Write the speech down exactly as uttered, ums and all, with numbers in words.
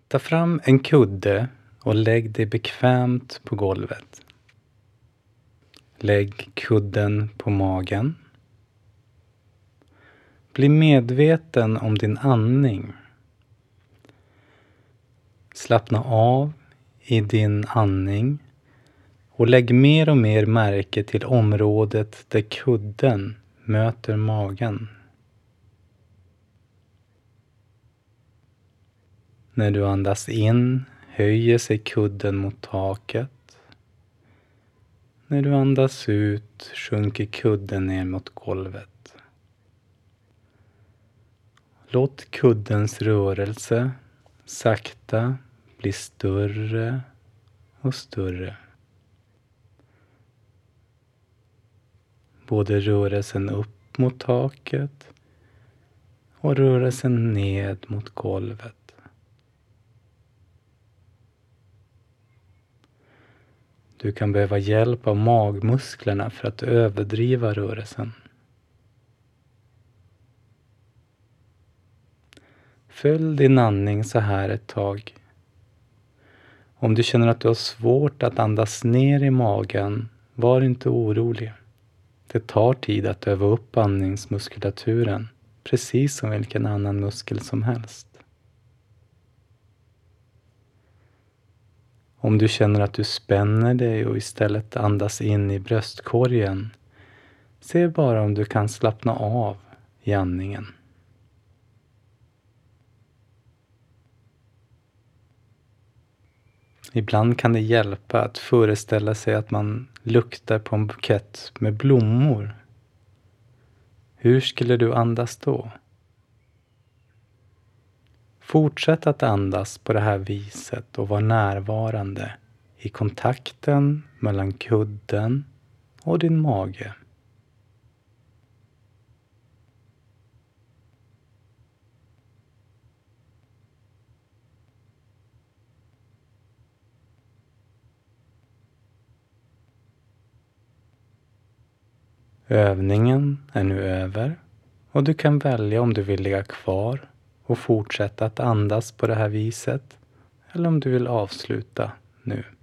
Ta fram en kudde och lägg dig bekvämt på golvet. Lägg kudden på magen. Bli medveten om din andning. Slappna av i din andning och lägg mer och mer märke till området där kudden möter magen. När du andas in höjer sig kudden mot taket. När du andas ut sjunker kudden ner mot golvet. Låt kuddens rörelse sakta bli större och större. Både rörelsen upp mot taket och rörelsen ned mot golvet. Du kan behöva hjälp av magmusklerna för att överdriva rörelsen. Följ din andning så här ett tag. Om du känner att du har svårt att andas ner i magen, var inte orolig. Det tar tid att öva upp andningsmuskulaturen, precis som vilken annan muskel som helst. Om du känner att du spänner dig och istället andas in i bröstkorgen, se bara om du kan slappna av i andningen. Ibland kan det hjälpa att föreställa sig att man luktar på en bukett med blommor. Hur skulle du andas då? Fortsätt att andas på det här viset och var närvarande i kontakten mellan kudden och din mage. Övningen är nu över och du kan välja om du vill ligga kvar och fortsätta att andas på det här viset eller om du vill avsluta nu.